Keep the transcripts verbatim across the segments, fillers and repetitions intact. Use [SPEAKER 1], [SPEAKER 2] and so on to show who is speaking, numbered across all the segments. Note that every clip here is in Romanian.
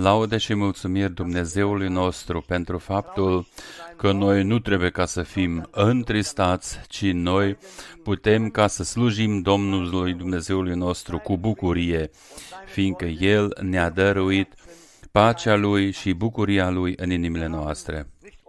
[SPEAKER 1] Laude și mulțumiri Dumnezeului nostru pentru faptul că noi nu trebuie ca să fim întristați, ci noi putem ca să slujim Domnului Dumnezeului nostru cu bucurie, fiindcă El ne-a dăruit pacea Lui și bucuria Lui în inimile noastre.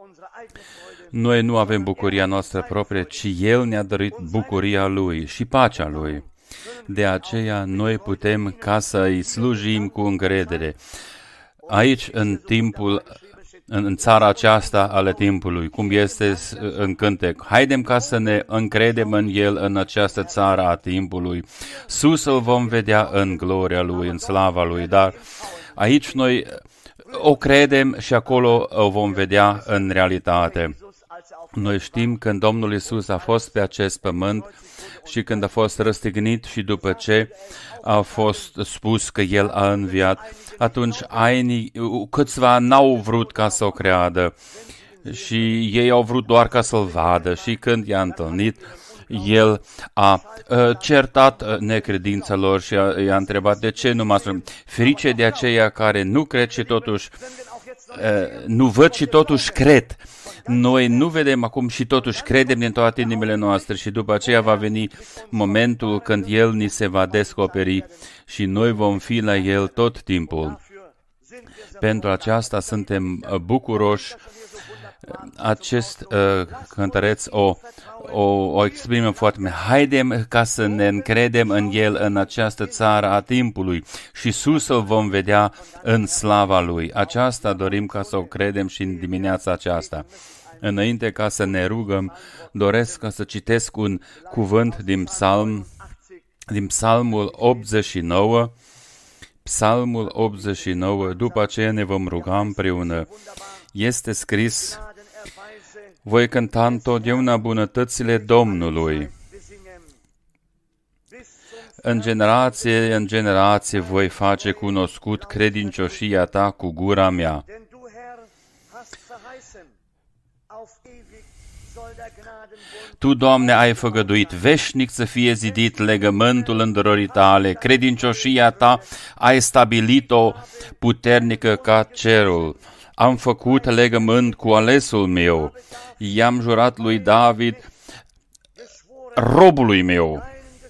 [SPEAKER 1] Noi nu avem bucuria noastră proprie, ci El ne-a dăruit bucuria Lui și pacea Lui. De aceea noi putem ca să-i slujim cu încredere. Aici, în timpul, în țara aceasta ale timpului, cum este în cântec, haidem ca să ne încredem în El, în această țară a timpului. Sus îl vom vedea în gloria Lui, în slava Lui, dar aici noi o credem și acolo o vom vedea în realitate. Noi știm când Domnul Iisus a fost pe acest pământ și când a fost răstignit și după ce a fost spus că El a înviat, atunci ainii, câțiva n-au vrut ca să o creadă și ei au vrut doar ca să-L vadă și când i-a întâlnit, El a uh, certat necredința lor și a, i-a întrebat de ce nu m-ați primit. Ferice de aceia care nu cred și totuși uh, nu văd și totuși cred. Noi nu vedem acum și totuși credem din toate inimile noastre și după aceea va veni momentul când El ni se va descoperi și noi vom fi la El tot timpul. Pentru aceasta suntem bucuroși. Acest uh, cântăreț o, o, o exprimă foarte bine. Haidem ca să ne încredem în El, în această țară a timpului și sus îl vom vedea în slava Lui. Aceasta dorim ca să o credem și în dimineața aceasta. Înainte ca să ne rugăm, doresc ca să citesc un cuvânt din psalm, din psalmul optzeci și nouă, psalmul optzeci și nouă, după aceea ne vom ruga împreună. Este scris: voi cânta întotdeauna bunătățile Domnului. În generație, în generație voi face cunoscut credincioșia ta cu gura mea. Tu, Doamne, ai făgăduit veșnic să fie zidit legământul îndurării tale, credincioșia ta ai stabilit-o puternică ca cerul. Am făcut legământ cu alesul meu, i-am jurat lui David, robului meu.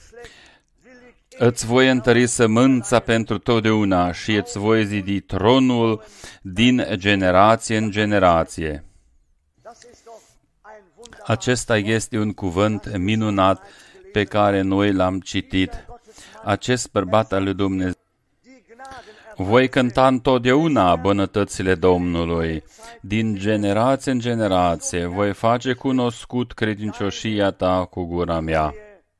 [SPEAKER 1] Îți voi întări sămânța pentru totdeauna și îți voi zidi tronul din generație în generație. Acesta este un cuvânt minunat pe care noi l-am citit. Acest bărbat al lui Dumnezeu. Voi cânta întotdeauna bunătățile Domnului. Din generație în generație voi face cunoscut credincioșia ta cu gura mea.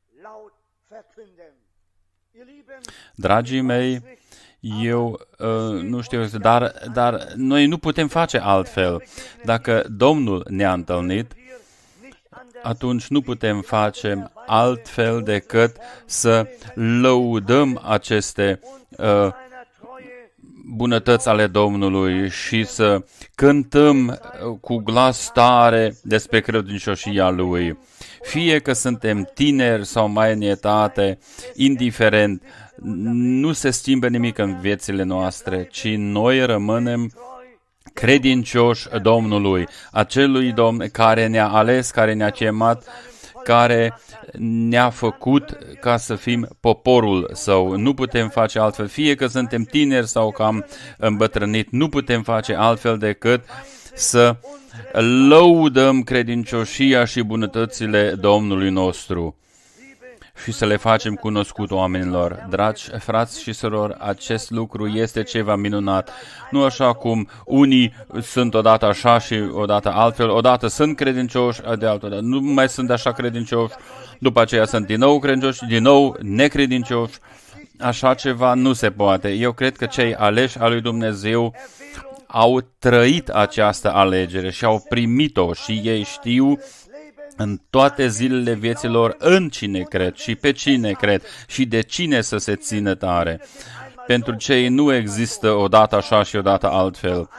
[SPEAKER 1] Dragii mei, eu uh, nu știu, dar, dar noi nu putem face altfel. Dacă Domnul ne-a întâlnit, atunci nu putem face altfel decât să lăudăm aceste uh, bunătăți ale Domnului și să cântăm cu glas tare despre credincioșia Lui. Fie că suntem tineri sau mai în etate, indiferent, nu se schimbă nimic în viețile noastre, ci noi rămânem credincioși Domnului, acelui Domn care ne-a ales, care ne-a chemat, care ne-a făcut ca să fim poporul Său. Nu putem face altfel, fie că suntem tineri sau că am îmbătrânit, nu putem face altfel decât să lăudăm credincioșia și bunătățile Domnului nostru și să le facem cunoscut oamenilor. Dragi frați și surori, acest lucru este ceva minunat. Nu așa cum unii sunt odată așa și odată altfel, odată sunt credincioși, de altă dată nu mai sunt așa credincioși, după aceea sunt din nou credincioși, din nou necredincioși. Așa ceva nu se poate. Eu cred că cei aleși al lui Dumnezeu au trăit această alegere și au primit-o și ei știu în toate zilele vieților în cine cred și pe cine cred și de cine să se țină tare. Pentru cei nu există odată așa și odată altfel.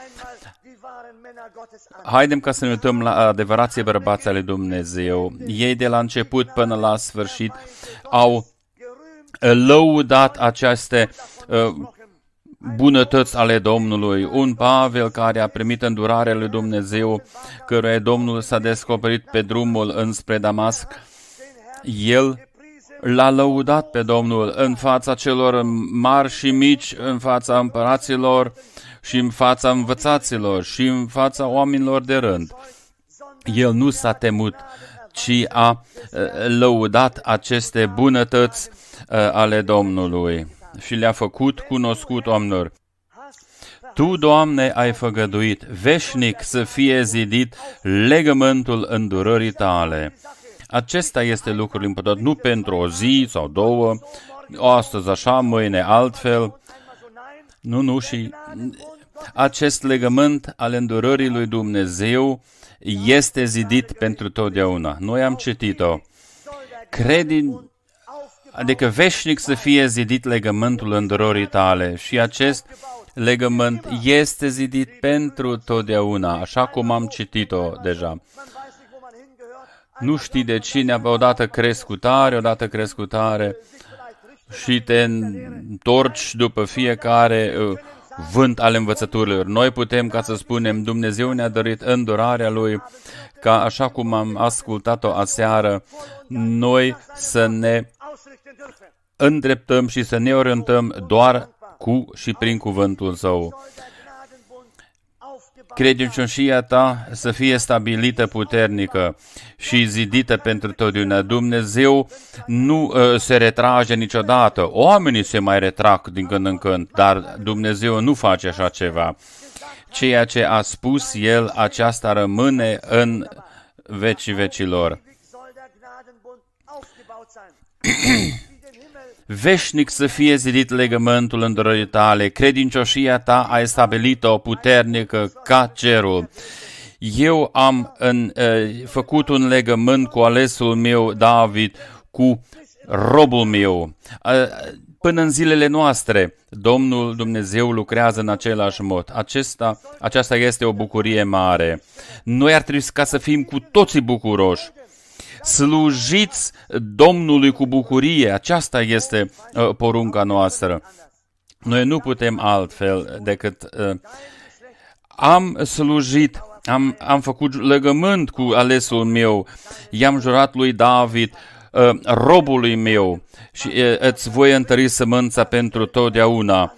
[SPEAKER 1] Haidem ca să ne uităm la adevărații bărbați ale Dumnezeu. Ei de la început până la sfârșit au lăudat aceste uh, bunătăți ale Domnului, un Pavel care a primit îndurarea lui Dumnezeu, căruia Domnul s-a descoperit pe drumul înspre Damasc. El l-a lăudat pe Domnul în fața celor mari și mici, în fața împăraților și în fața învățaților și în fața oamenilor de rând. El nu s-a temut, ci a lăudat aceste bunătăți ale Domnului și le-a făcut cunoscut oamenilor. Tu, Doamne, ai făgăduit veșnic să fie zidit legământul îndurării tale. Acesta este lucrul important, nu pentru o zi sau două, astăzi așa, mâine altfel. Nu, nu, și acest legământ al îndurării lui Dumnezeu este zidit pentru totdeauna. Noi am citit-o. Credi, adică veșnic să fie zidit legământul îndurării tale și acest legământ este zidit pentru totdeauna, așa cum am citit-o deja. Nu știi de cine, odată crezi cu tare, odată crezi cu tare și te întorci după fiecare uh, vânt al învățăturilor. Noi putem, ca să spunem, Dumnezeu ne-a dărit îndurarea Lui, ca așa cum am ascultat-o aseară, noi să ne îndreptăm și să ne orientăm doar cu și prin cuvântul Său. Credincioșia ta să fie stabilită puternică și zidită pentru totdeauna. Dumnezeu nu uh, se retrage niciodată. Oamenii se mai retrag din când în când, dar Dumnezeu nu face așa ceva. Ceea ce a spus El, aceasta rămâne în vecii vecilor. Veșnic să fie zidit legământul îndurării tale, credincioșia ta ai stabilit-o puternică ca cerul. Eu am în, uh, făcut un legământ cu alesul meu David, cu robul meu. Uh, până în zilele noastre, Domnul Dumnezeu lucrează în același mod. Acesta, aceasta este o bucurie mare. Noi ar trebui ca să fim cu toții bucuroși. Slujiți Domnului cu bucurie, aceasta este uh, porunca noastră. Noi nu putem altfel decât uh, am slujit, am, am făcut legământ cu alesul meu, i-am jurat lui David, uh, robului meu, și uh, îți voi întări sămânța pentru totdeauna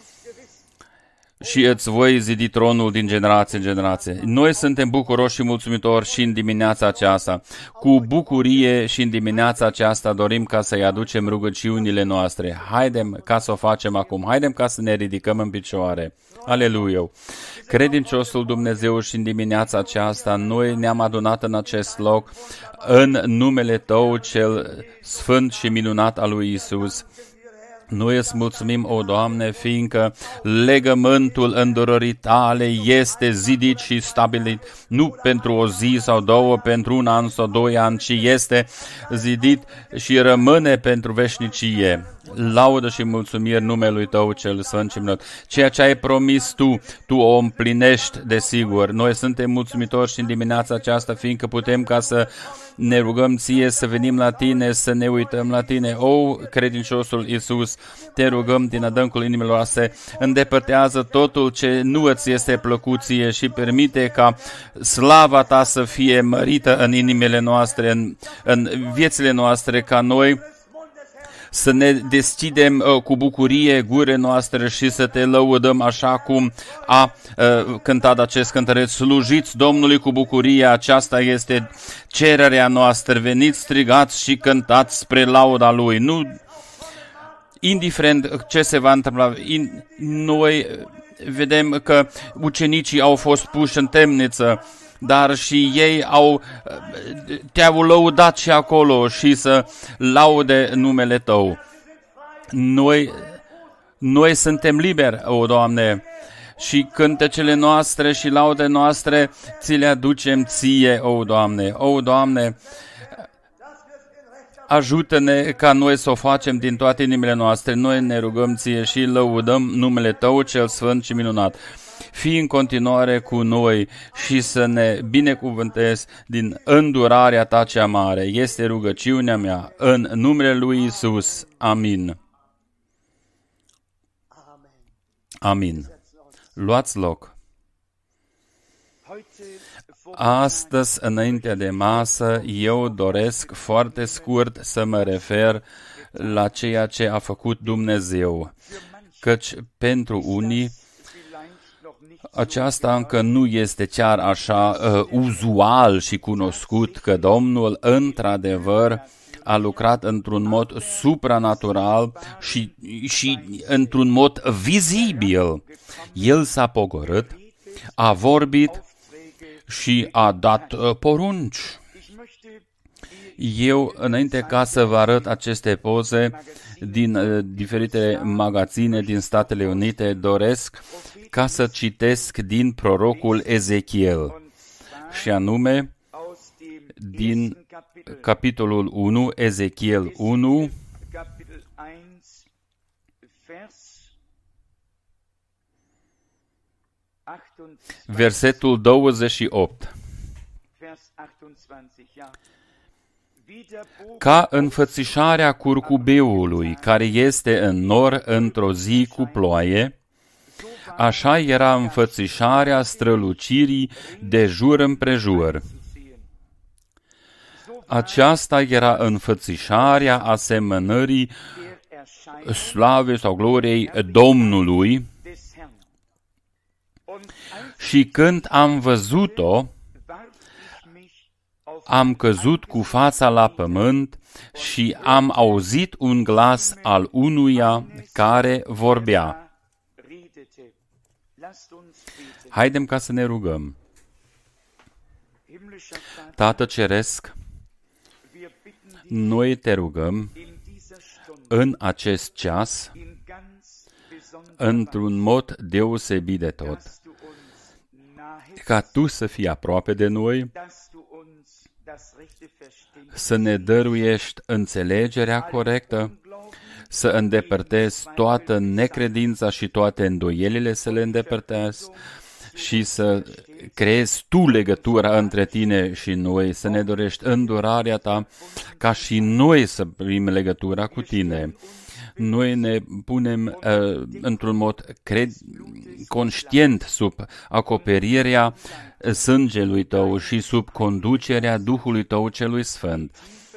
[SPEAKER 1] și îți voi zidi tronul din generație în generație. Noi suntem bucuroși și mulțumitori și în dimineața aceasta. Cu bucurie și în dimineața aceasta dorim ca să-i aducem rugăciunile noastre. Haidem ca să o facem acum. Haidem ca să ne ridicăm în picioare. Aleluia! Credinciosul Dumnezeu, și în dimineața aceasta noi ne-am adunat în acest loc în numele Tău cel sfânt și minunat al lui Isus. Noi îți mulțumim, o Doamne, fiindcă legământul îndurării tale este zidit și stabilit, nu pentru o zi sau două, pentru un an sau doi ani, ci este zidit și rămâne pentru veșnicie. Laudă și mulțumiri numelui Tău cel sfânt și minunat. Ceea ce ai promis Tu, Tu o împlinești, desigur. Noi suntem mulțumitori și în dimineața aceasta, fiindcă putem ca să ne rugăm Ție, să venim la Tine, să ne uităm la Tine. O, credinciosul Iisus, te rugăm din adâncul inimilor noastre, îndepărtează totul ce nu îți este plăcut Ție și permite ca slava Ta să fie mărită în inimile noastre, în, în viețile noastre, ca noi să ne deschidem uh, cu bucurie gurile noastre și să Te lăudăm așa cum a uh, cântat acest cântăreț. Slujiți Domnului cu bucurie, aceasta este cererea noastră. Veniți, strigați și cântați spre lauda Lui. Nu, indiferent ce se va întâmpla, in, noi vedem că ucenicii au fost puși în temniță, dar și ei au, te-au lăudat și acolo și să laude numele Tău. Noi, noi suntem liberi, o Doamne, și cântecele noastre și laude noastre ți le aducem Ție, o Doamne. O Doamne, ajută-ne ca noi să o facem din toate inimile noastre. Noi ne rugăm Ție și lăudăm numele Tău cel sfânt și minunat. Fii în continuare cu noi și să ne binecuvântezi din îndurarea Ta cea mare. Este rugăciunea mea în numele lui Isus. Amin. Amin. Luați loc. Astăzi, înainte de masă, eu doresc foarte scurt să mă refer la ceea ce a făcut Dumnezeu, căci pentru unii aceasta încă nu este chiar așa uh, uzual și cunoscut, că Domnul într-adevăr a lucrat într-un mod supranatural și, și într-un mod vizibil. El s-a pogorât, a vorbit și a dat uh, porunci. Eu, înainte ca să vă arăt aceste poze din uh, diferite magazine din Statele Unite, doresc ca să citesc din prorocul Ezechiel, și anume din capitolul unu, Ezechiel unu, versetul douăzeci și opt. Ca înfățișarea curcubeului care este în nor într-o zi cu ploaie, așa era înfățișarea strălucirii de jur împrejur. Aceasta era înfățișarea asemănării slavei sau gloriei Domnului. Și când am văzut-o, am căzut cu fața la pământ și am auzit un glas al unuia care vorbea. Haidem ca să ne rugăm. Tată Ceresc, noi te rugăm în acest ceas, într-un mod deosebit de tot, ca Tu să fii aproape de noi, să ne dăruiești înțelegerea corectă, să îndepărtezi toată necredința și toate îndoielile, să le îndepărtezi și să creezi Tu legătura între Tine și noi, să ne dorești îndurarea Ta, ca și noi să primim legătura cu Tine. Noi ne punem uh, într-un mod cred, conștient sub acoperirea sângelui Tău și sub conducerea Duhului Tău celui Sfânt.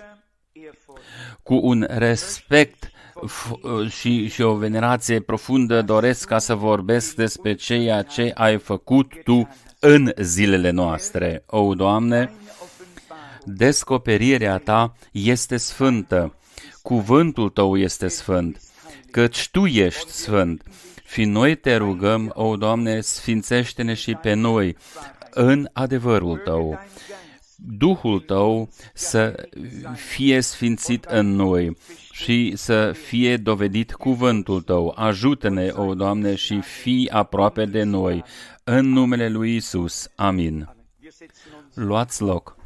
[SPEAKER 1] Cu un respect și, și o venerație profundă doresc ca să vorbesc despre ceea ce ai făcut Tu în zilele noastre. O, Doamne, descoperirea Ta este sfântă, cuvântul Tău este sfânt, căci Tu ești sfânt. Și noi te rugăm, o, Doamne, sfințește-ne și pe noi în adevărul Tău. Duhul Tău să fie sfințit în noi și să fie dovedit cuvântul Tău. Ajută-ne, o, Doamne, și fii aproape de noi. În numele lui Isus. Amin. Luați loc.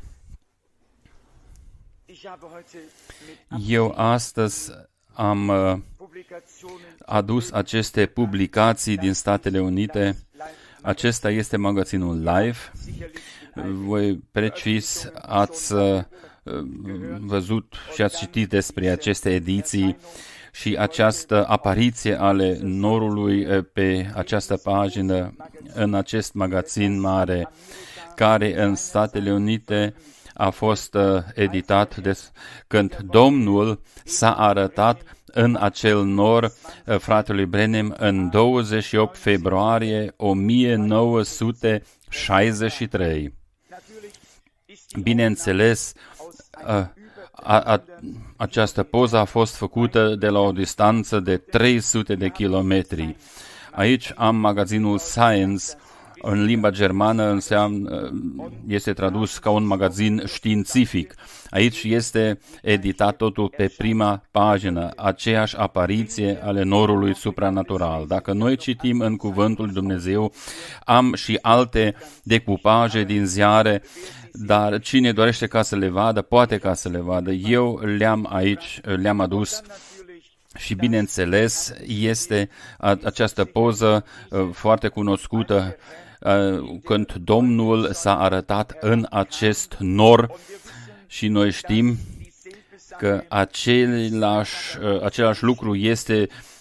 [SPEAKER 1] Eu astăzi am adus aceste publicații din Statele Unite. Acesta este magazinul Live. Voi precis ați văzut și ați citit despre aceste ediții și această apariție ale norului pe această pagină în acest magazin mare, care în Statele Unite a fost editat de, când Domnul s-a arătat în acel nor fratelui Branham în douăzeci și opt februarie o mie nouă sute șaizeci și trei. Bineînțeles, a, a, a, această poză a fost făcută de la o distanță de trei sute de kilometri. Aici am magazinul Science, în limba germană înseamnă, este tradus ca un magazin științific. Aici este editat totul pe prima pagină, aceeași apariție ale norului supranatural. Dacă noi citim în Cuvântul lui Dumnezeu, am și alte decupaje din ziare, dar cine dorește ca să le vadă, poate ca să le vadă. Eu le-am aici, le-am adus. Și bineînțeles, este această poză foarte cunoscută când Domnul s-a arătat în acest nor și noi știm că același, același lucru este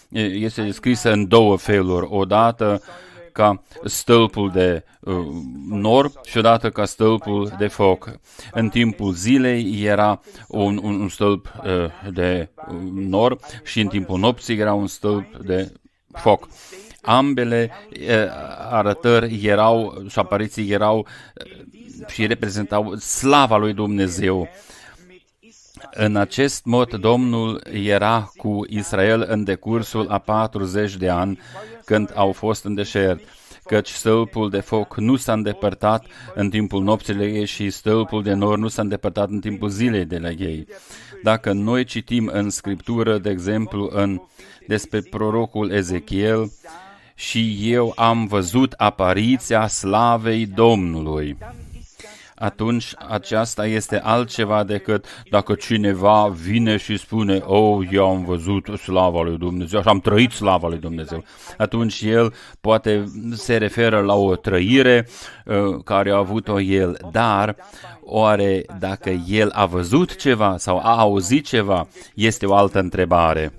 [SPEAKER 1] este descrisă în două feluri. Odată ca stâlpul de uh, nor și odată ca stâlpul de foc. În timpul zilei era un, un, un stâlp uh, de uh, nor și în timpul nopții era un stâlp de foc. Ambele uh, arătări erau și apariții erau uh, și reprezentau slava lui Dumnezeu. În acest mod, Domnul era cu Israel în decursul a patruzeci de ani, când au fost în deșert, căci stâlpul de foc nu s-a îndepărtat în timpul nopților și stâlpul de nor nu s-a îndepărtat în timpul zilei de la ei. Dacă noi citim în Scriptură, de exemplu, în, despre prorocul Ezechiel, și eu am văzut apariția slavei Domnului, atunci aceasta este altceva decât dacă cineva vine și spune, oh, eu am văzut slava lui Dumnezeu și am trăit slava lui Dumnezeu. Atunci el poate se referă la o trăire uh, care a avut-o el, dar oare dacă el a văzut ceva sau a auzit ceva, este o altă întrebare.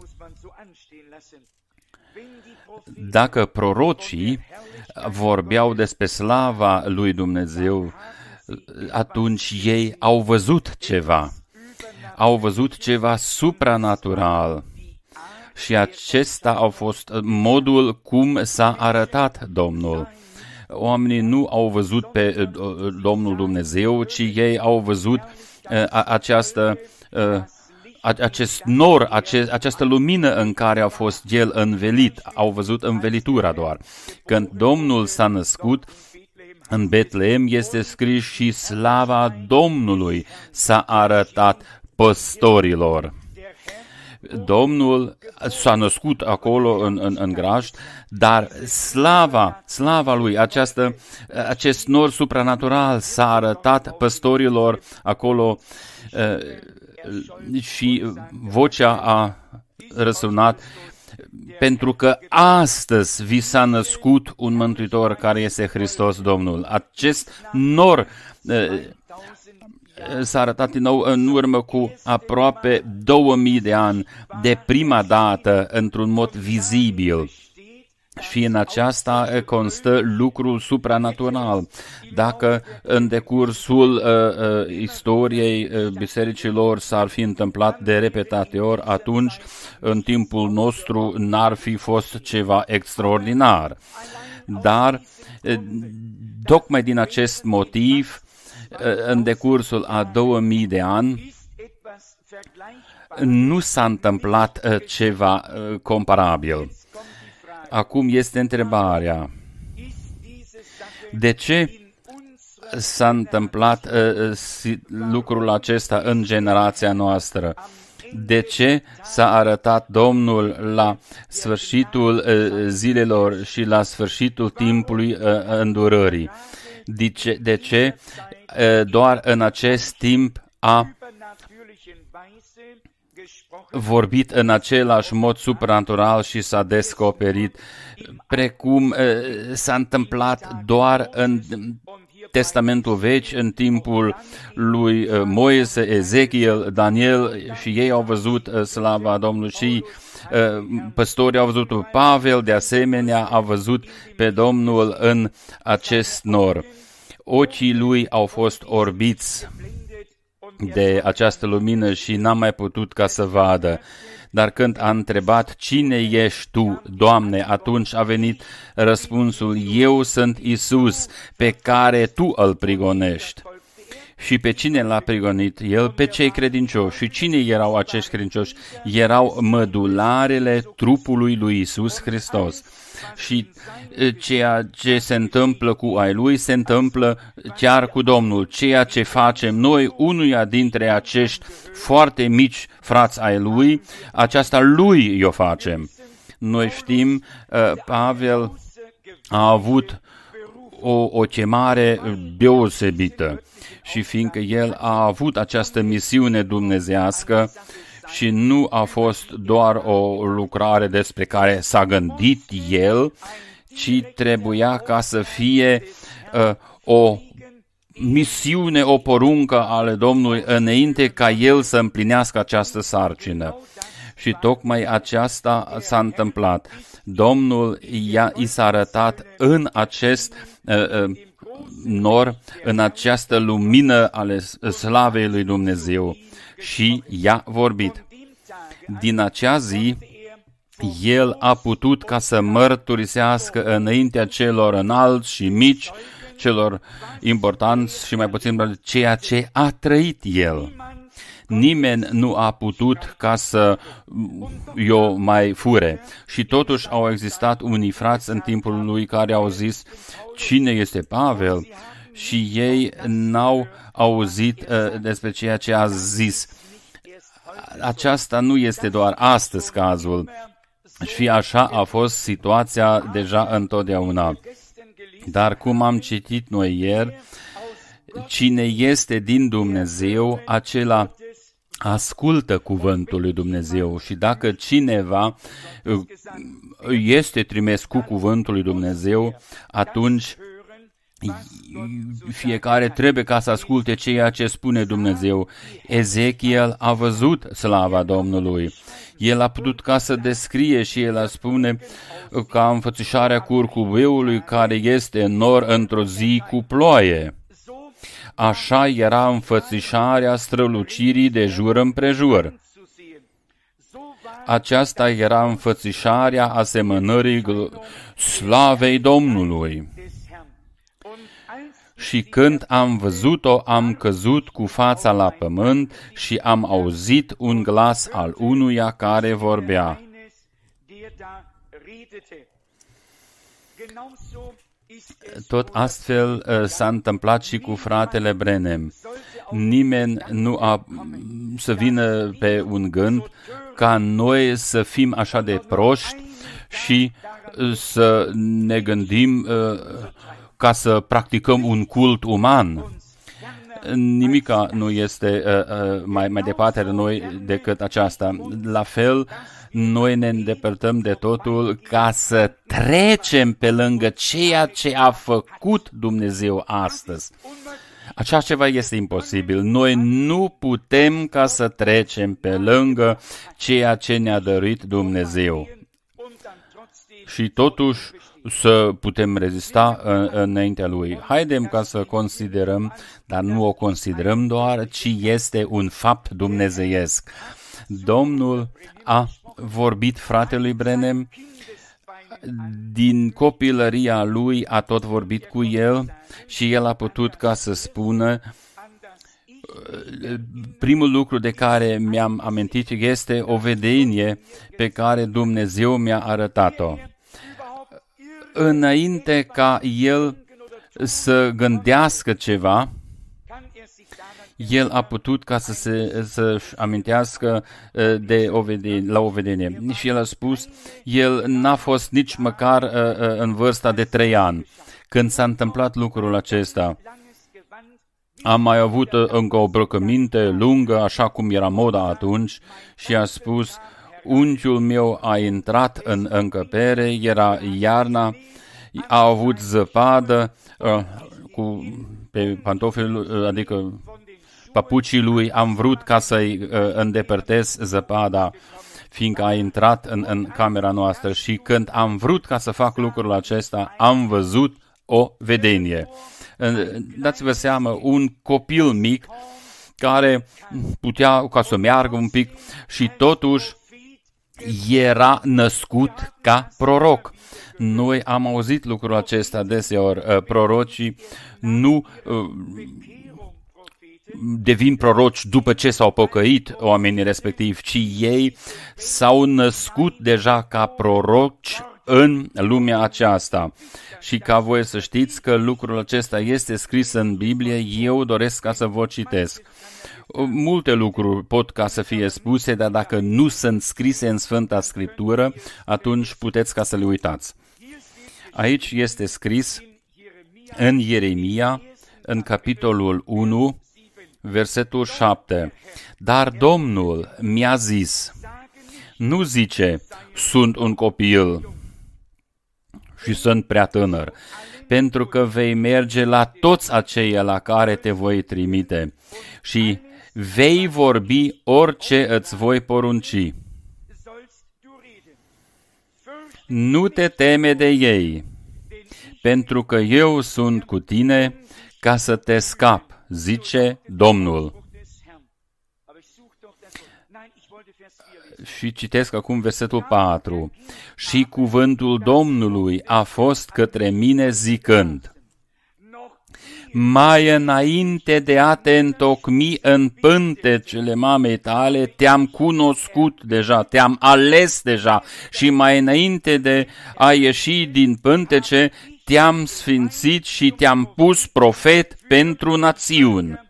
[SPEAKER 1] Dacă prorocii vorbeau despre slava lui Dumnezeu, atunci ei au văzut ceva, au văzut ceva supranatural și acesta a fost modul cum s-a arătat Domnul. Oamenii nu au văzut pe Domnul Dumnezeu, ci ei au văzut această, acest nor, această lumină în care a fost el învelit, au văzut învelitura doar. Când Domnul s-a născut, în Betleem este scris și slava Domnului s-a arătat păstorilor. Domnul s-a născut acolo în, în, în grajd, dar slava, slava lui, această, acest nor supranatural s-a arătat păstorilor acolo și vocea a răsunat, pentru că astăzi vi s-a născut un mântuitor care este Hristos Domnul. Acest nor s-a arătat din nou în urmă cu aproape două mii de ani, de prima dată, într-un mod vizibil. Și în aceasta constă lucrul supranatural. Dacă în decursul uh, uh, istoriei uh, bisericilor s-ar fi întâmplat de repetate ori, atunci în timpul nostru n-ar fi fost ceva extraordinar. Dar uh, tocmai din acest motiv, uh, în decursul a două mii de ani, nu s-a întâmplat uh, ceva uh, comparabil. Acum este întrebarea, de ce s-a întâmplat uh, lucrul acesta în generația noastră? De ce s-a arătat Domnul la sfârșitul uh, zilelor și la sfârșitul timpului uh, îndurării? De ce, de ce uh, doar în acest timp a vorbit în același mod supranatural și s-a descoperit, precum s-a întâmplat doar în Testamentul Vechi, în timpul lui Moise, Ezechiel, Daniel, și ei au văzut slava Domnului și păstorii au văzut pe Pavel, de asemenea a văzut pe Domnul în acest nor. Ochii lui au fost orbiți de această lumină și n-a mai putut ca să vadă. Dar când a întrebat, cine ești tu, Doamne, atunci a venit răspunsul, eu sunt Iisus, pe care tu îl prigonești. Și pe cine l-a prigonit? El pe cei credincioși. Și cine erau acești credincioși? Erau mădularele trupului lui Iisus Hristos. Și ceea ce se întâmplă cu ai lui, se întâmplă chiar cu Domnul. Ceea ce facem noi, unuia dintre acești foarte mici frați ai lui, aceasta lui o facem. Noi știm, Pavel a avut o, o chemare deosebită și fiindcă el a avut această misiune dumnezeiască, și nu a fost doar o lucrare despre care s-a gândit el, ci trebuia ca să fie uh, o misiune, o poruncă ale Domnului înainte ca el să împlinească această sarcină. Și tocmai aceasta s-a întâmplat. Domnul i-a, i s-a arătat în acest uh, uh, nor, în această lumină ale slavei lui Dumnezeu și i-a vorbit. Din acea zi, el a putut ca să mărturisească înaintea celor înalți și mici, celor importanți și mai puțin ceea ce a trăit el. Nimeni nu a putut ca să eu mai fure. Și totuși au existat unii frați în timpul lui care au zis, cine este Pavel? Și ei n-au auzit uh, despre ceea ce a zis. Aceasta nu este doar astăzi cazul. Și așa a fost situația deja întotdeauna. Dar cum am citit noi ieri, cine este din Dumnezeu, acela ascultă cuvântul lui Dumnezeu. Și dacă cineva este trimis cu cuvântul lui Dumnezeu, atunci fiecare trebuie ca să asculte ceea ce spune Dumnezeu. Ezechiel a văzut slava Domnului. El a putut ca să descrie și el a spune ca înfățișarea curcubeului care este în nor într-o zi cu ploaie. Așa era înfățișarea strălucirii de jur împrejur. Aceasta era înfățișarea asemănării slavei Domnului. Și când am văzut-o, am căzut cu fața la pământ și am auzit un glas al unuia care vorbea. Tot astfel s-a întâmplat și cu fratele Branham. Nimeni nu a să vină pe un gând ca noi să fim așa de proști și să ne gândim ca să practicăm un cult uman. Nimica nu este uh, mai, mai departe de noi decât aceasta. La fel, noi ne îndepărtăm de totul ca să trecem pe lângă ceea ce a făcut Dumnezeu astăzi. Așa ceva este imposibil. Noi nu putem ca să trecem pe lângă ceea ce ne-a dăruit Dumnezeu. Și totuși să putem rezista înaintea Lui. Haidem ca să considerăm, dar nu o considerăm doar, ci este un fapt dumnezeiesc. Domnul a vorbit fratelui Branham, din copilăria lui a tot vorbit cu el și el a putut ca să spună, primul lucru de care mi-am amintit este o vedenie pe care Dumnezeu mi-a arătat-o. Înainte ca el să gândească ceva, el a putut ca să se, să-și amintească de o vedenie, la o vedenie. Și el a spus, el n-a fost nici măcar în vârsta de trei ani. Când s-a întâmplat lucrul acesta, am mai avut încă o îmbrăcăminte lungă, așa cum era moda atunci, și a spus, unchiul meu a intrat în încăpere, era iarna, a avut zăpadă uh, cu, pe pantofii, adică papucii lui, am vrut ca să-i uh, îndepărtez zăpada, fiindcă a intrat în, în camera noastră și când am vrut ca să fac lucrul acesta, am văzut o vedenie. Dați-vă seama, un copil mic care putea ca să meargă un pic și totuși era născut ca proroc. Noi am auzit lucrul acesta deseori. Prorocii nu devin proroci după ce s-au pocăit oamenii respectivi, ci ei s-au născut deja ca proroci în lumea aceasta. Și ca voi să știți că lucrul acesta este scris în Biblie, eu doresc ca să vă citesc. Multe lucruri pot ca să fie spuse, dar dacă nu sunt scrise în Sfânta Scriptură, atunci puteți ca să le uitați. Aici este scris în Ieremia, în capitolul unu, versetul șapte. Dar Domnul mi-a zis, nu zice, sunt un copil și sunt prea tânăr, pentru că vei merge la toți aceia la care te voi trimite și vei vorbi orice îți voi porunci. nu te teme de ei, pentru că eu sunt cu tine ca să te scap, zice Domnul. Și citesc acum versetul patru. Și cuvântul Domnului a fost către mine zicând: mai înainte de a te întocmi în pântecele mamei tale, te-am cunoscut deja, te-am ales deja și mai înainte de a ieși din pântece, te-am sfințit și te-am pus profet pentru națiuni.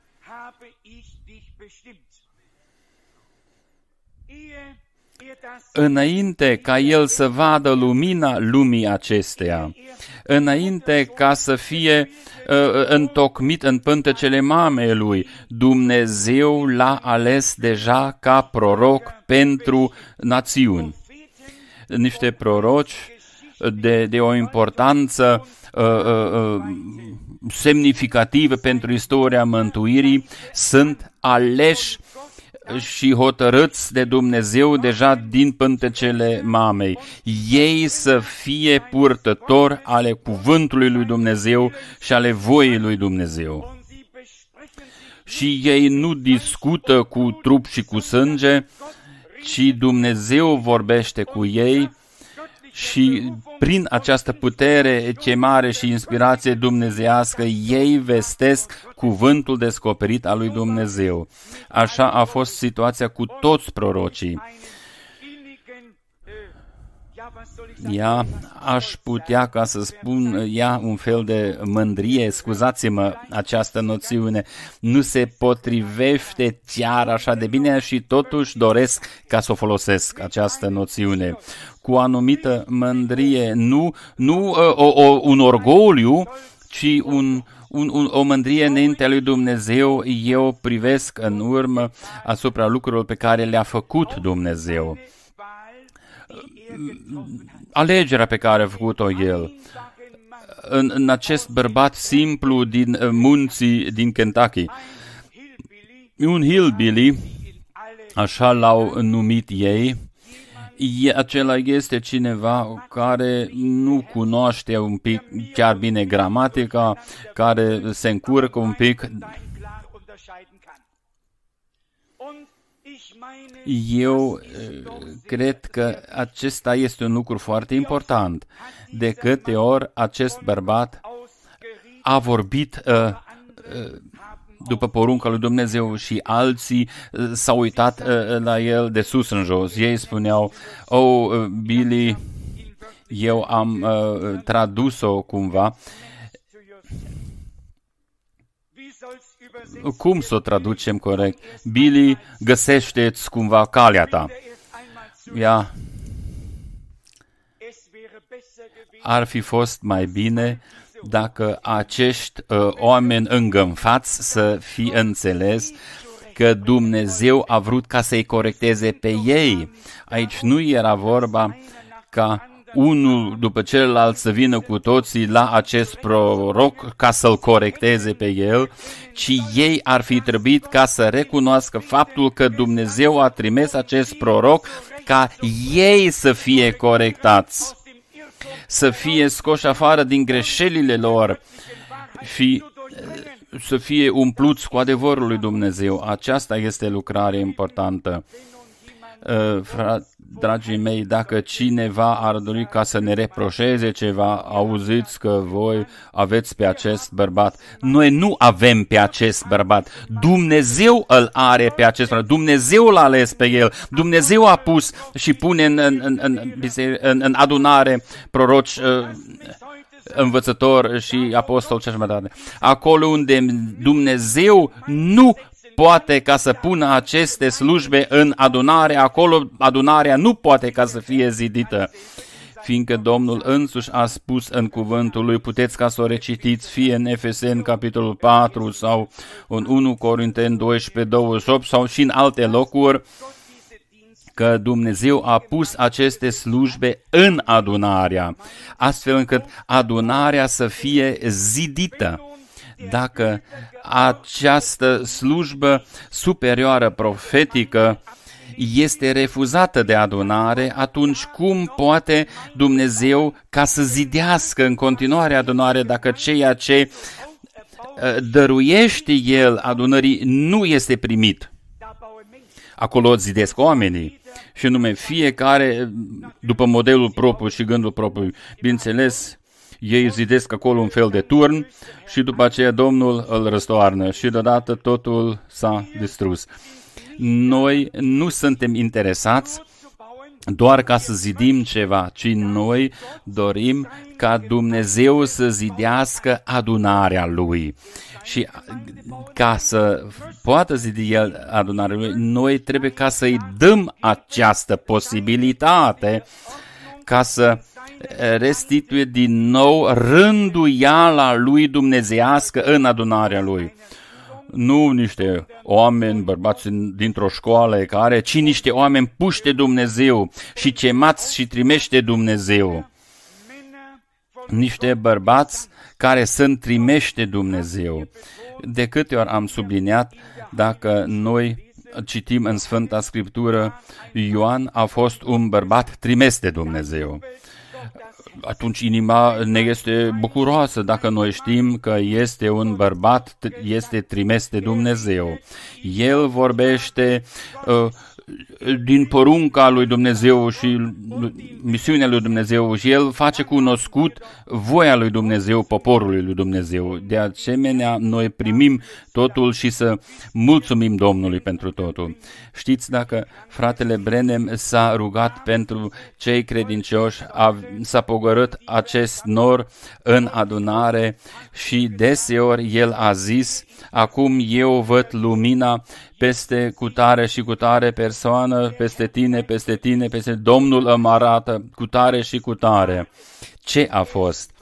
[SPEAKER 1] Înainte ca el să vadă lumina lumii acesteia, înainte ca să fie uh, întocmit în pântecele mamei lui, Dumnezeu l-a ales deja ca proroc pentru națiuni. Niște proroci de, de o importanță uh, uh, semnificativă pentru istoria mântuirii sunt aleși și hotărâți de Dumnezeu deja din pântecele mamei. Ei să fie purtători ale cuvântului lui Dumnezeu și ale voii lui Dumnezeu. Și ei nu discută cu trup și cu sânge, ci Dumnezeu vorbește cu ei și prin această putere, chemare și inspirație dumnezeiască, ei vestesc cuvântul descoperit al lui Dumnezeu. Așa a fost situația cu toți prorocii. Ea, aș putea ca să spun, ea un fel de mândrie, scuzați-mă această noțiune, nu se potrivește chiar așa de bine și totuși doresc ca să o folosesc, această noțiune. Cu o anumită mândrie, nu, nu o, o, un orgoliu, ci un, un, un, o mândrie înaintea lui Dumnezeu. Eu privesc în urmă asupra lucrurilor pe care le-a făcut Dumnezeu. Alegerea pe care a făcut-o El în, în acest bărbat simplu din munții din Kentucky, un hillbilly, așa l-au numit ei. Acela este cineva care nu cunoaște un pic chiar bine gramatica, care se încurcă un pic. Eu cred că acesta este un lucru foarte important. De câte ori acest bărbat a vorbit uh, uh, după porunca lui Dumnezeu și alții uh, s-au uitat uh, la el de sus în jos. Ei spuneau: oh, uh, Billy, eu am uh, tradus-o cumva. Cum să o traducem corect? Billy, găsește-ți cumva calea ta. Ea, ar fi fost mai bine dacă acești uh, oameni îngânfați să fi înțeles că Dumnezeu a vrut ca să-i corecteze pe ei. Aici nu era vorba ca unul după celălalt să vină cu toții la acest proroc ca să-l corecteze pe el, ci ei ar fi trebuit ca să recunoască faptul că Dumnezeu a trimis acest proroc ca ei să fie corectați, să fie scoși afară din greșelile lor și să fie umpluți cu adevărul lui Dumnezeu. Aceasta este lucrarea importantă. Uh, fra, dragii mei, dacă cineva ar dori ca să ne reproșeze ceva, auziți că voi aveți pe acest bărbat. Noi nu avem pe acest bărbat. Dumnezeu îl are pe acest bărbat. Dumnezeu l-a ales pe el. Dumnezeu a pus și pune în, în, în, în, în, în adunare proroci, uh, învățători și apostoli. Acolo unde Dumnezeu nu poate ca să pună aceste slujbe în adunare, acolo adunarea nu poate ca să fie zidită. Fiindcă Domnul însuși a spus în cuvântul lui, puteți ca să o recitiți fie în Efeseni capitolul patru sau în unu Corinteni doisprezece douăzeci și opt sau și în alte locuri, că Dumnezeu a pus aceste slujbe în adunarea, astfel încât adunarea să fie zidită. Dacă această slujbă superioară profetică este refuzată de adunare, atunci cum poate Dumnezeu ca să zidească în continuare adunare dacă ceea ce dăruiește El adunării nu este primit? Acolo zidesc oamenii și nume fiecare după modelul propriu și gândul propriu. Bineînțeles, ei zidesc acolo un fel de turn și după aceea Domnul îl răstoarnă și deodată totul s-a distrus. Noi nu suntem interesați doar ca să zidim ceva, ci noi dorim ca Dumnezeu să zidească adunarea Lui. Și ca să poată zidi El adunarea Lui, noi trebuie ca să-i dăm această posibilitate ca să restituie din nou rânduiala Lui dumnezeiască în adunarea Lui. Nu niște oameni bărbați dintr-o școală care, ci niște oameni puși de Dumnezeu și chemați și trimește Dumnezeu. Niște bărbați care sunt trimește Dumnezeu. De câte ori am subliniat, dacă noi citim în Sfânta Scriptură, Ioan a fost un bărbat trimis de Dumnezeu. Atunci inima ne este bucuroasă dacă noi știm că este un bărbat, este trimis de Dumnezeu. El vorbește uh, din porunca lui Dumnezeu și misiunea lui Dumnezeu și El face cunoscut voia lui Dumnezeu, poporului lui Dumnezeu. De asemenea, noi primim totul și să mulțumim Domnului pentru totul. Știți, dacă fratele Branham s-a rugat pentru cei credincioși, a, s-a pogorât acest nor în adunare și deseori el a zis: acum eu văd lumina peste cutare și cutare persoană, peste tine, peste tine, peste Domnul îmi arată cutare și cutare. Ce a fost?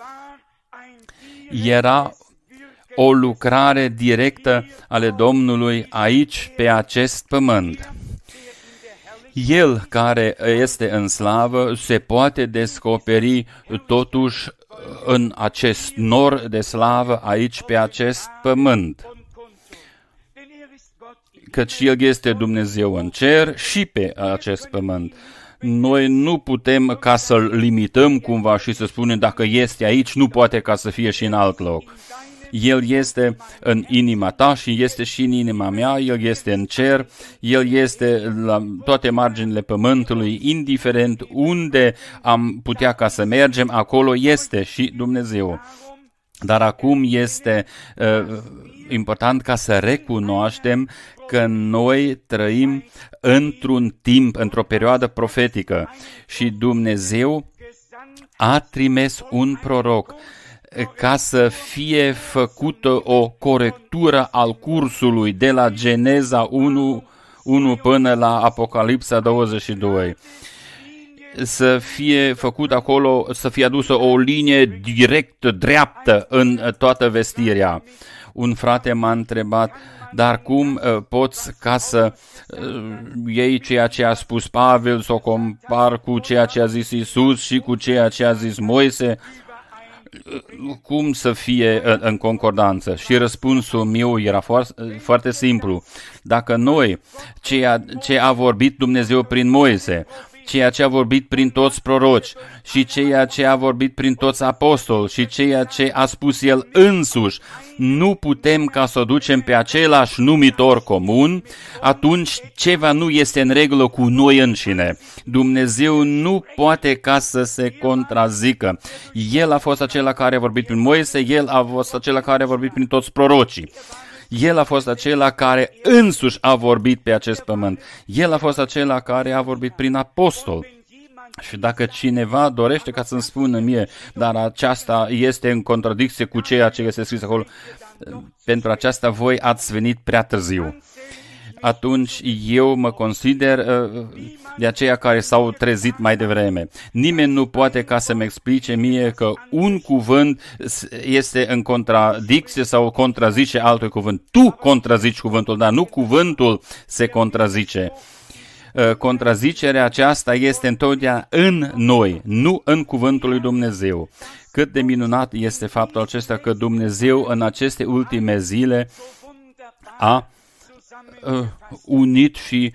[SPEAKER 1] Era o lucrare directă ale Domnului aici, pe acest pământ. El care este în slavă se poate descoperi totuși în acest nor de slavă aici, pe acest pământ. Căci El este Dumnezeu în cer și pe acest pământ. Noi nu putem ca să-L limităm cumva și să spunem dacă este aici, nu poate ca să fie și în alt loc. El este în inima ta și este și în inima mea, El este în cer, El este la toate marginile pământului, indiferent unde am putea ca să mergem, acolo este și Dumnezeu. Dar acum este uh, important ca să recunoaștem că noi trăim într-un timp, într-o perioadă profetică și Dumnezeu a trimis un proroc ca să fie făcută o corectură al cursului de la Geneza unu, unu până la Apocalipsa douăzeci și doi. Să fie făcut acolo, să fie adusă o linie directă, dreaptă în toată vestirea. Un frate m-a întrebat: dar cum uh, poți ca să uh, iei ceea ce a spus Pavel, să o compar cu ceea ce a zis Iisus și cu ceea ce a zis Moise? Cum să fie în, în concordanță? Și răspunsul meu era foarte, foarte simplu. Dacă noi, ceea ce a vorbit Dumnezeu prin Moise, ceea ce a vorbit prin toți proroci și ceea ce a vorbit prin toți apostoli și ceea ce a spus El însuși, nu putem ca să o ducem pe același numitor comun, atunci ceva nu este în regulă cu noi înșine. Dumnezeu nu poate ca să se contrazică. El a fost acela care a vorbit prin Moise, El a fost acela care a vorbit prin toți prorocii. El a fost acela care însuși a vorbit pe acest pământ. El a fost acela care a vorbit prin apostol. Și dacă cineva dorește ca să-mi spună mie, dar aceasta este în contradicție cu ceea ce este scris acolo, pentru aceasta voi ați venit prea târziu. Atunci eu mă consider uh, de aceia care s-au trezit mai devreme. Nimeni nu poate ca să-mi explice mie că un cuvânt este în contradicție sau contrazice altui cuvânt. Tu contrazici cuvântul, dar nu cuvântul se contrazice. Uh, contrazicerea aceasta este întotdeauna în noi, nu în cuvântul lui Dumnezeu. Cât de minunat este faptul acesta că Dumnezeu în aceste ultime zile a Uh, unit și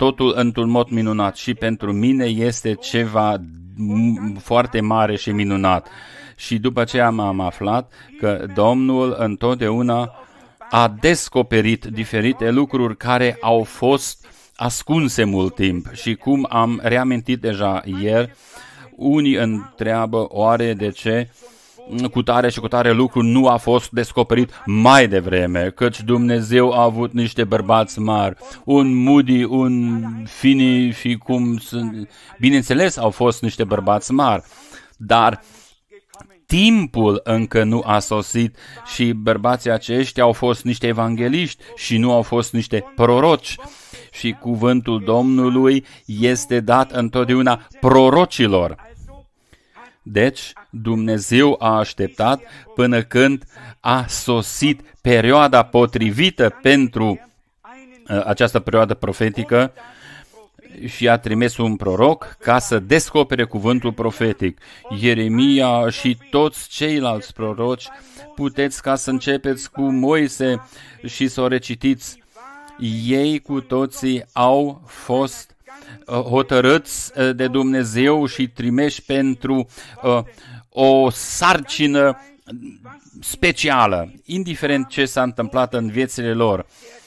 [SPEAKER 1] totul într-un mod minunat și pentru mine este ceva foarte mare și minunat. Și după aceea am aflat că Domnul întotdeauna a descoperit diferite lucruri care au fost ascunse mult timp. Și cum am reamintit deja ieri, unii întreabă oare de ce cu tare și cu tare lucru nu a fost descoperit mai devreme, căci Dumnezeu a avut niște bărbați mari, un Moody, un Finney și cum sunt, bineînțeles au fost niște bărbați mari, dar timpul încă nu a sosit și bărbații aceștia au fost niște evangeliști și nu au fost niște proroci. Și cuvântul Domnului este dat întotdeauna prorocilor. Deci, Dumnezeu a așteptat până când a sosit perioada potrivită pentru uh, această perioadă profetică și a trimis un proroc ca să descopere cuvântul profetic. Ieremia și toți ceilalți proroci, puteți ca să începeți cu Moise și să o recitiți. Ei cu toții au fost uh, hotărâți uh, de Dumnezeu și trimeși pentru uh, o sarcină specială, indiferent ce s-a întâmplat în viețile lor.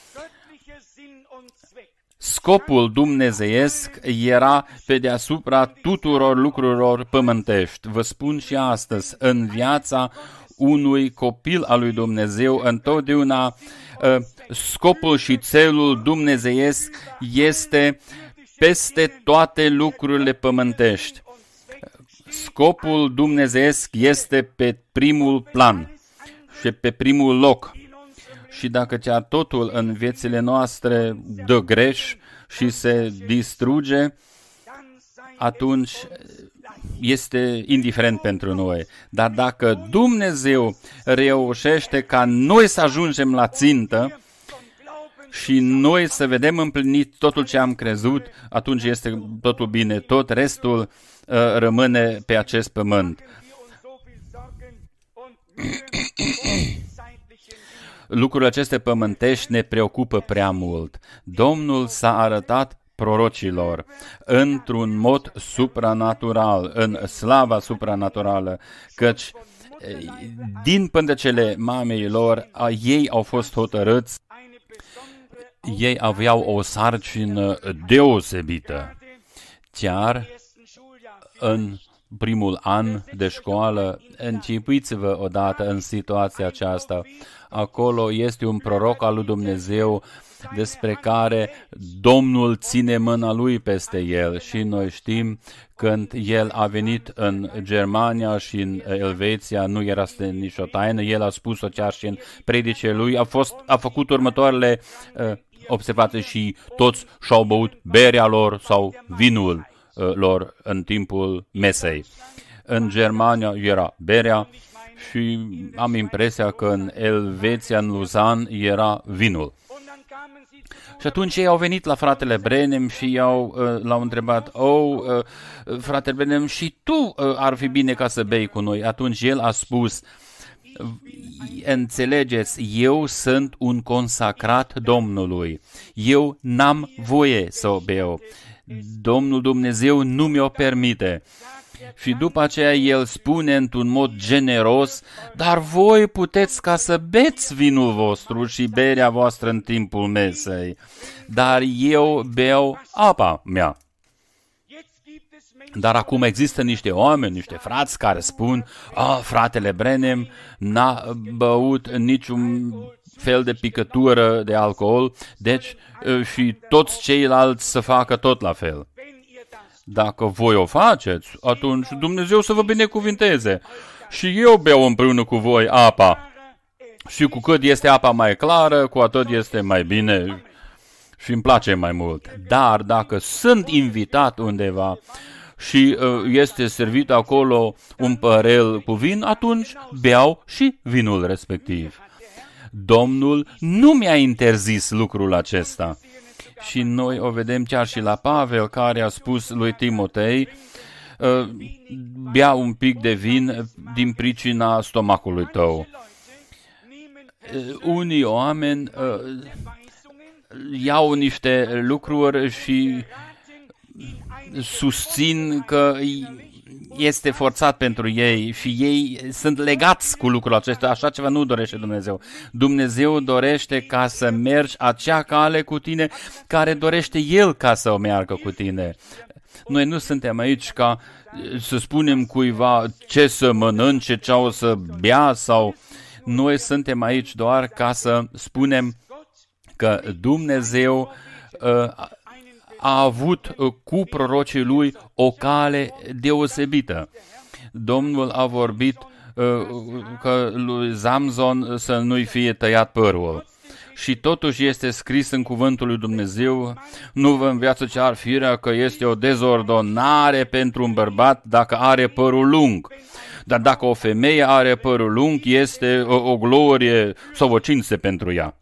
[SPEAKER 1] Scopul dumnezeiesc era pe deasupra tuturor lucrurilor pământești. Vă spun și astăzi, în viața unui copil al lui Dumnezeu, întotdeauna uh, scopul și țelul dumnezeiesc este peste toate lucrurile pământești. Scopul dumnezeiesc este pe primul plan și pe primul loc. Și dacă chiar totul în viețile noastre dă greș și se distruge, atunci este indiferent pentru noi. Dar dacă Dumnezeu reușește ca noi să ajungem la țintă și noi să vedem împlinit totul ce am crezut, atunci este totul bine. Tot restul uh, rămâne pe acest pământ. Lucrurile acestea pământești ne preocupă prea mult. Domnul s-a arătat prorocilor într-un mod supranatural, în slava supranaturală, căci din pântecele mamei lor, ei au fost hotărâți, ei aveau o sarcină deosebită. Chiar în primul an de școală, închipuiți-vă odată în situația aceasta. Acolo este un proroc al lui Dumnezeu despre care Domnul ține mâna lui peste el și noi știm când el a venit în Germania și în Elveția, nu era nicio taină, el a spus-o chiar și în predicile lui, a, fost, a făcut următoarele uh, observații și toți și-au băut berea lor sau vinul uh, lor în timpul mesei. În Germania era berea și am impresia că în Elveția, în Lausanne, era vinul. Și atunci ei au venit la fratele Branham și i-au, uh, l-au întrebat, oh, uh, fratele Branham, și tu uh, ar fi bine ca să bei cu noi. Atunci el a spus, înțelegeți, eu sunt un consacrat Domnului. Eu n-am voie să o beau. Domnul Dumnezeu nu mi-o permite. Și după aceea el spune într-un mod generos, dar voi puteți ca să beți vinul vostru și berea voastră în timpul mesei, dar eu beau apa mea. Dar acum există niște oameni, niște frați care spun, ah, fratele Branham n-a băut niciun fel de picătură de alcool, deci și toți ceilalți să facă tot la fel. Dacă voi o faceți, atunci Dumnezeu să vă binecuvinteze. Și eu beau împreună cu voi apa. Și cu cât este apa mai clară, cu atât este mai bine și îmi place mai mult. Dar dacă sunt invitat undeva și uh, este servit acolo un părel cu vin, atunci beau și vinul respectiv. Domnul nu mi-a interzis lucrul acesta. Și noi o vedem chiar și la Pavel, care a spus lui Timotei, uh, bea un pic de vin din pricina stomacului tău. Uh, unii oameni uh, iau niște lucruri și susțin că este forțat pentru ei și ei sunt legați cu lucrul acesta. Așa ceva nu dorește Dumnezeu. Dumnezeu dorește ca să mergi acea cale cu tine care dorește El ca să o meargă cu tine. Noi nu suntem aici ca să spunem cuiva ce să mănânce, ce o să bea sau... Noi suntem aici doar ca să spunem că Dumnezeu uh, a avut uh, cu prorocii Lui o cale deosebită. Domnul a vorbit uh, că lui Samson să nu-i fie tăiat părul. Și totuși este scris în cuvântul lui Dumnezeu, nu vă înveață ce ar firea că este o dezordonare pentru un bărbat dacă are părul lung. Dar dacă o femeie are părul lung, este o, o glorie sau o cinste pentru ea.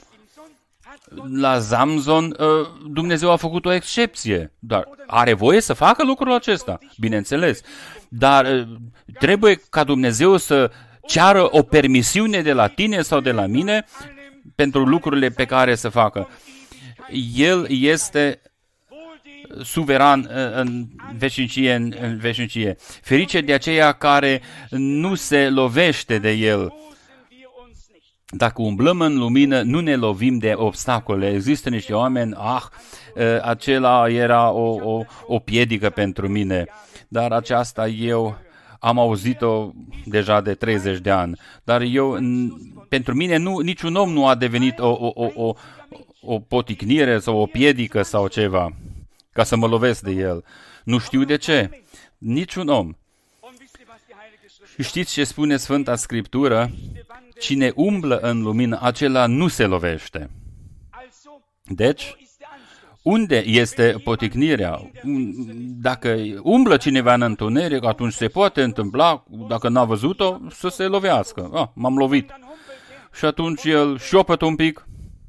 [SPEAKER 1] La Samson, Dumnezeu a făcut o excepție, dar are voie să facă lucrul acesta, bineînțeles. Dar trebuie ca Dumnezeu să ceară o permisiune de la tine sau de la mine pentru lucrurile pe care să facă. El este suveran în veșnicie, în veșnicie. Ferice de aceea care nu se lovește de el. Dacă umblăm în lumină, nu ne lovim de obstacole. Există niște oameni, ah, acela era o, o, o piedică pentru mine, dar aceasta eu am auzit-o deja de treizeci de ani. Dar eu, pentru mine, nu, niciun om nu a devenit o, o, o, o, o poticnire sau o piedică sau ceva, ca să mă lovesc de el. Nu știu de ce. Niciun om. Și știți ce spune Sfânta Scriptură? Cine umblă în lumină, acela nu se lovește. Deci, unde este poticnirea? Dacă umblă cineva în întuneric, atunci se poate întâmpla, dacă n-a văzut-o, să se lovească. Ah, m-am lovit. Și atunci el șopătă un pic.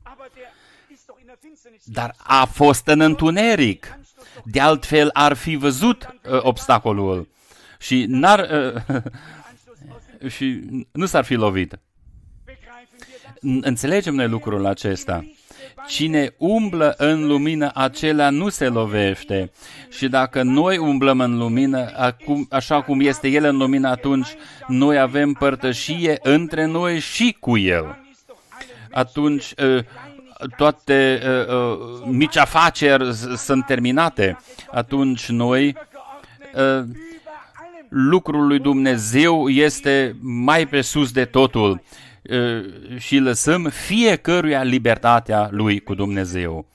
[SPEAKER 1] Dar a fost în întuneric. De altfel ar fi văzut uh, obstacolul și, n-ar, uh, și nu s-ar fi lovit. Înțelegem noi lucrul acesta. Cine umblă în lumină, acela nu se lovește. Și dacă noi umblăm în lumină, acum, așa cum este El în lumină, atunci noi avem părtășie între noi și cu El. Atunci uh, toate uh, uh, mici afaceri sunt terminate. Atunci noi, uh, lucrul lui Dumnezeu este mai presus de totul uh, și lăsăm fiecăruia libertatea lui cu Dumnezeu.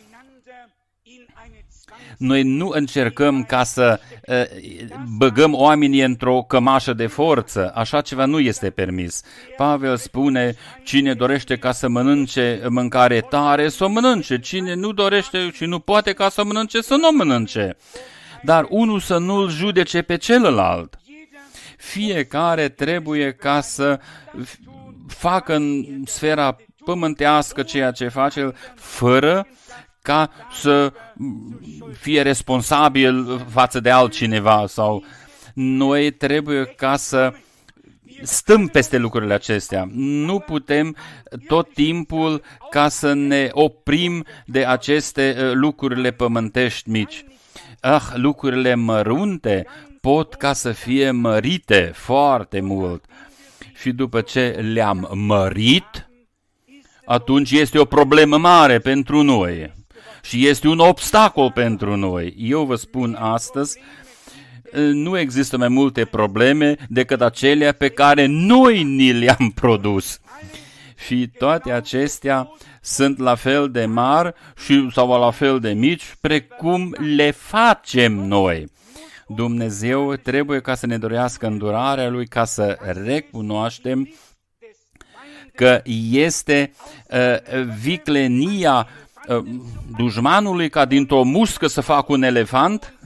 [SPEAKER 1] Noi nu încercăm ca să uh, băgăm oamenii într-o cămașă de forță. Așa ceva nu este permis. Pavel spune, cine dorește ca să mănânce mâncare tare, să o mănânce. Cine nu dorește și nu poate ca să mănânce, să nu o mănânce. Dar unul să nu-l judece pe celălalt. Fiecare trebuie ca să facă în sfera pământească ceea ce face, fără ca să fie responsabil față de altcineva sau noi trebuie ca să stăm peste lucrurile acestea. Nu putem tot timpul ca să ne oprim de aceste lucrurile pământești mici. Ah, lucrurile mărunte pot ca să fie mărite foarte mult. Și după ce le-am mărit, atunci este o problemă mare pentru noi. Și este un obstacol pentru noi. Eu vă spun astăzi, nu există mai multe probleme decât acelea pe care noi ni le-am produs. Și toate acestea sunt la fel de mari și, sau la fel de mici, precum le facem noi. Dumnezeu trebuie ca să ne dorească îndurarea Lui, ca să recunoaștem că este uh, viclenia uh, dușmanului ca dintr-o muscă să facă un elefant,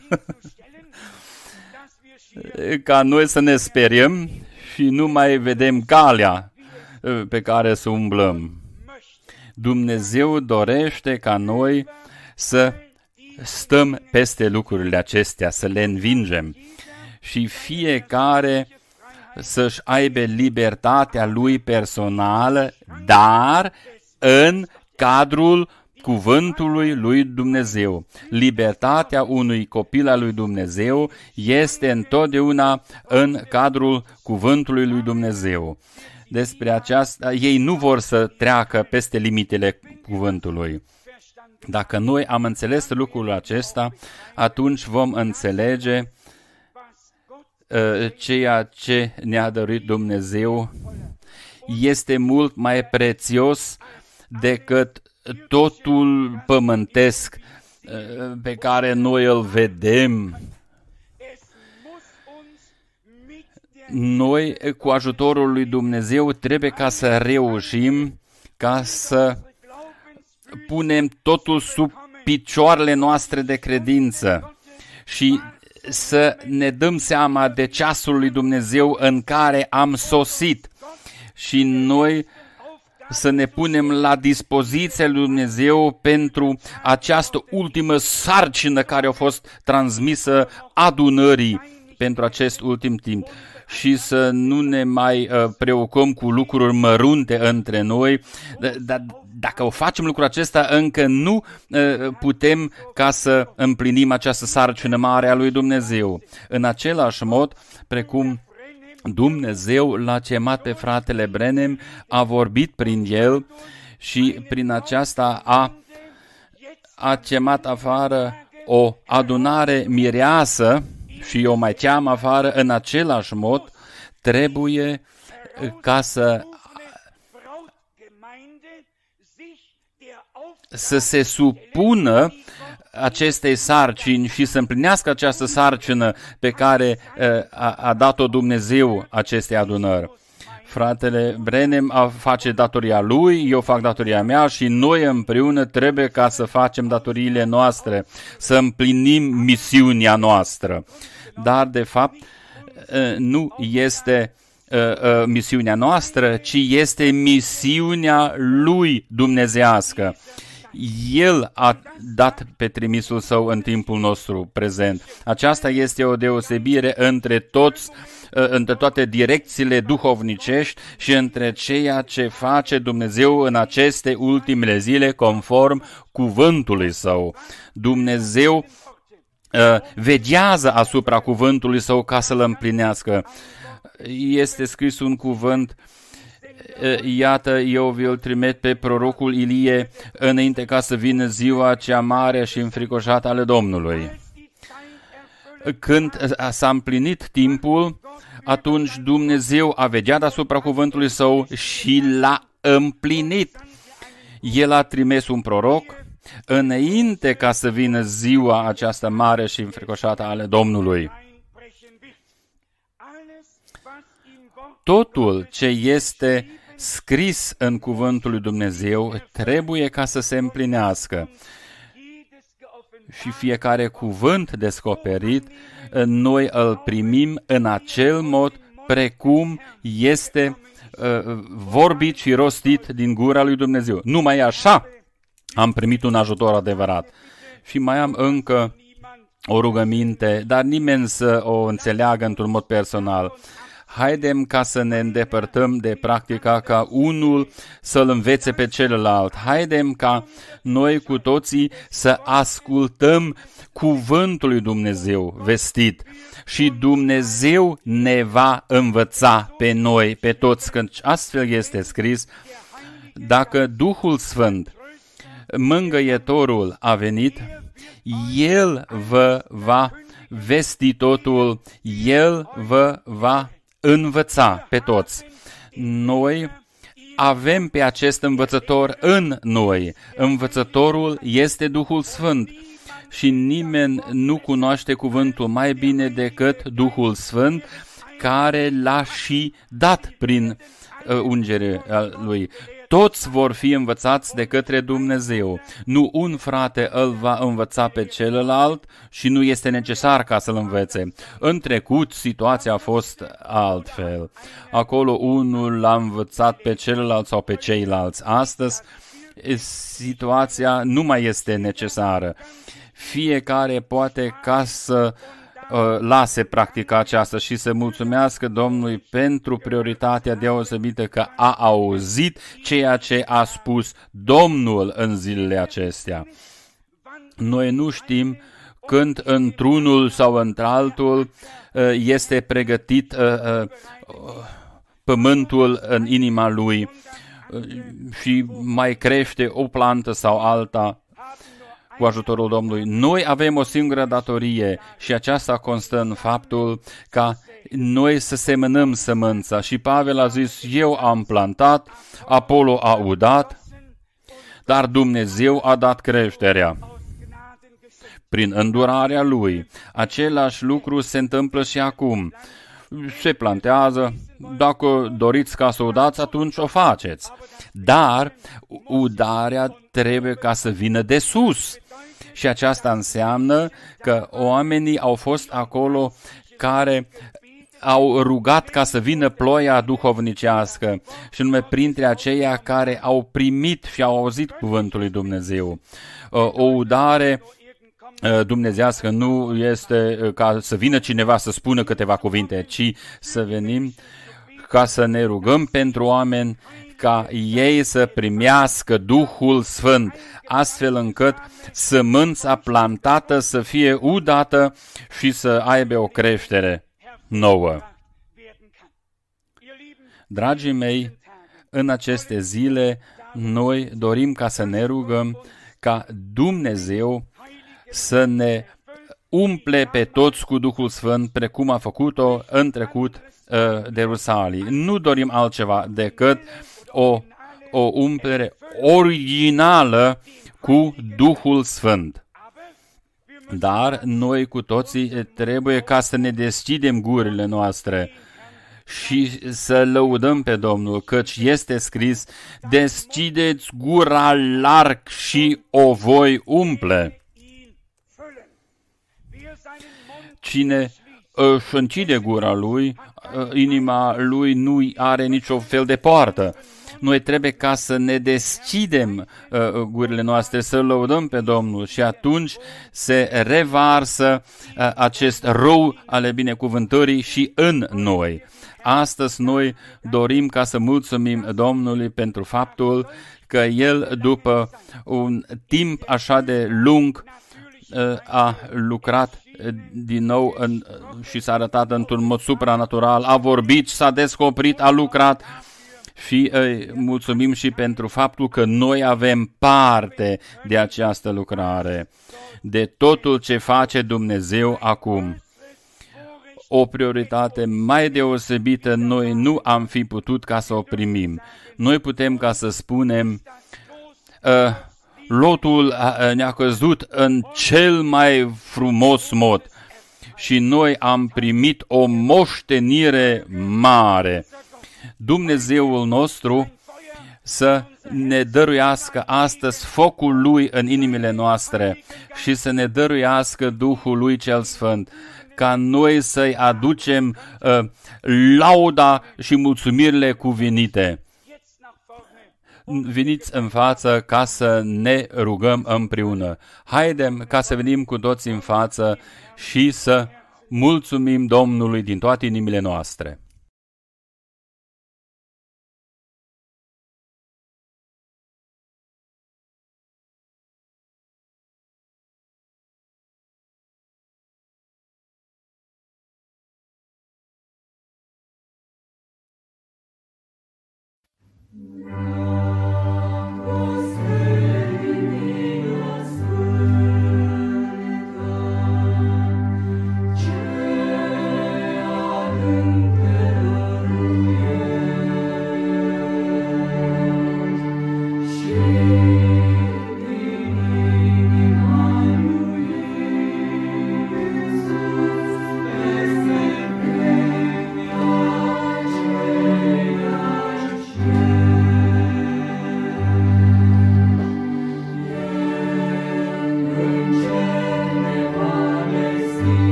[SPEAKER 1] ca noi să ne speriem și nu mai vedem calea uh, pe care să umblăm. Dumnezeu dorește ca noi să stăm peste lucrurile acestea, să le învingem și fiecare să-și aibă libertatea lui personală, dar în cadrul cuvântului lui Dumnezeu. Libertatea unui copil al lui Dumnezeu este întotdeauna în cadrul cuvântului lui Dumnezeu. Despre aceasta, ei nu vor să treacă peste limitele cuvântului. Dacă noi am înțeles lucrul acesta, atunci vom înțelege uh, ceea ce ne-a dăruit Dumnezeu este mult mai prețios decât totul pământesc uh, pe care noi îl vedem. Noi, cu ajutorul lui Dumnezeu, trebuie ca să reușim ca să punem totul sub picioarele noastre de credință și să ne dăm seama de ceasul lui Dumnezeu în care am sosit și noi să ne punem la dispoziția lui Dumnezeu pentru această ultimă sarcină care a fost transmisă adunării pentru acest ultim timp. Și să nu ne mai uh, preocupăm cu lucruri mărunte între noi, dar dacă o facem lucrul acesta, încă nu uh, putem ca să împlinim această sarcină mare a lui Dumnezeu. În același mod, precum Dumnezeu l-a chemat pe fratele Branham, a vorbit prin el și prin aceasta a, a chemat afară o adunare mireasă, și eu mai cheam afară, în același mod, trebuie ca să, să se supună acestei sarcini și să împlinească această sarcină pe care a, a dat-o Dumnezeu acestei adunări. Fratele Branham a face datoria lui, eu fac datoria mea și noi împreună trebuie ca să facem datoriile noastre, să împlinim misiunea noastră. Dar, de fapt, nu este misiunea noastră, ci este misiunea lui dumnezeiască. El a dat pe trimisul său în timpul nostru prezent. Aceasta este o deosebire între toți, între toate direcțiile duhovnicești și între ceea ce face Dumnezeu în aceste ultimele zile conform cuvântului său. Dumnezeu uh, veghează asupra cuvântului său ca să-l împlinească. Este scris un cuvânt, iată, eu vi-l trimit pe prorocul Ilie înainte ca să vină ziua cea mare și înfricoșată ale Domnului. Când s-a împlinit timpul, atunci Dumnezeu a vegheat asupra cuvântului său și l-a împlinit. El a trimis un proroc înainte ca să vină ziua aceasta mare și înfricoșată ale Domnului. Totul ce este scris în cuvântul lui Dumnezeu trebuie ca să se împlinească. Și fiecare cuvânt descoperit, noi îl primim în acel mod precum este uh, vorbit și rostit din gura lui Dumnezeu. Numai așa am primit un ajutor adevărat. Și mai am încă o rugăminte, dar nimeni să o înțeleagă într-un mod personal. Haidem ca să ne îndepărtăm de practica ca unul să-l învețe pe celălalt. Haidem ca noi cu toții să ascultăm cuvântul lui Dumnezeu vestit și Dumnezeu ne va învăța pe noi, pe toți, când astfel este scris, dacă Duhul Sfânt, Mângâietorul, a venit, El vă va vesti totul, El vă va învăța pe toți. Noi avem pe acest învățător în noi. Învățătorul este Duhul Sfânt și nimeni nu cunoaște cuvântul mai bine decât Duhul Sfânt, care l-a și dat prin uh, ungerea lui. Toți vor fi învățați de către Dumnezeu. Nu un frate îl va învăța pe celălalt și nu este necesar ca să-l învețe. În trecut, situația a fost altfel. Acolo unul l-a învățat pe celălalt sau pe ceilalți. Astăzi, situația nu mai este necesară. Fiecare poate ca să uh, lase practica aceasta și să mulțumească Domnului pentru prioritatea deosebită că a auzit ceea ce a spus Domnul în zilele acestea. Noi nu știm când într-unul sau într-altul uh, este pregătit uh, uh, pământul în inima lui și mai crește o plantă sau alta cu ajutorul Domnului. Noi avem o singură datorie și aceasta constă în faptul ca noi să semănăm sămânța. Și Pavel a zis, eu am plantat, Apollo a udat, dar Dumnezeu a dat creșterea prin îndurarea Lui. Același lucru se întâmplă și acum. Se plantează, dacă doriți ca să udați, atunci o faceți. Dar udarea trebuie ca să vină de sus. Și aceasta înseamnă că oamenii au fost acolo care au rugat ca să vină ploaia duhovnicească și nume printre aceia care au primit și au auzit cuvântul lui Dumnezeu. O udare dumnezească nu este ca să vină cineva să spună câteva cuvinte, ci să venim ca să ne rugăm pentru oameni, ca ei să primească Duhul Sfânt, astfel încât sămânța plantată să fie udată și să aibă o creștere nouă. Dragii mei, în aceste zile, noi dorim ca să ne rugăm ca Dumnezeu să ne umple pe toți cu Duhul Sfânt, precum a făcut-o în trecut uh, de Rusalii. Nu dorim altceva decât o, o umplere originală cu Duhul Sfânt. Dar noi cu toții trebuie ca să ne deschidem gurile noastre și să lăudăm pe Domnul, căci este scris, deschideți gura larg și o voi umple. Cine își închide gura lui, inima lui nu are nicio fel de poartă. Noi trebuie ca să ne deschidem uh, gurile noastre, să lăudăm pe Domnul și atunci se revarsă uh, acest rău ale binecuvântării și în noi. Astăzi noi dorim ca să mulțumim Domnului pentru faptul că El, după un timp așa de lung, uh, a lucrat din nou în, și s-a arătat într-un mod supranatural, a vorbit, s-a descoperit, a lucrat și îi mulțumim și pentru faptul că noi avem parte de această lucrare, de totul ce face Dumnezeu acum. O prioritate mai deosebită noi nu am fi putut ca să o primim. Noi putem ca să spunem, uh, lotul ne-a căzut în cel mai frumos mod și noi am primit o moștenire mare. Dumnezeul nostru să ne dăruiască astăzi focul Lui în inimile noastre și să ne dăruiască Duhul Lui cel Sfânt, ca noi să-i aducem uh, lauda și mulțumirile cuvenite. Veniți în față ca să ne rugăm împreună. Haidem ca să venim cu toți în față și să mulțumim Domnului din toate inimile noastre.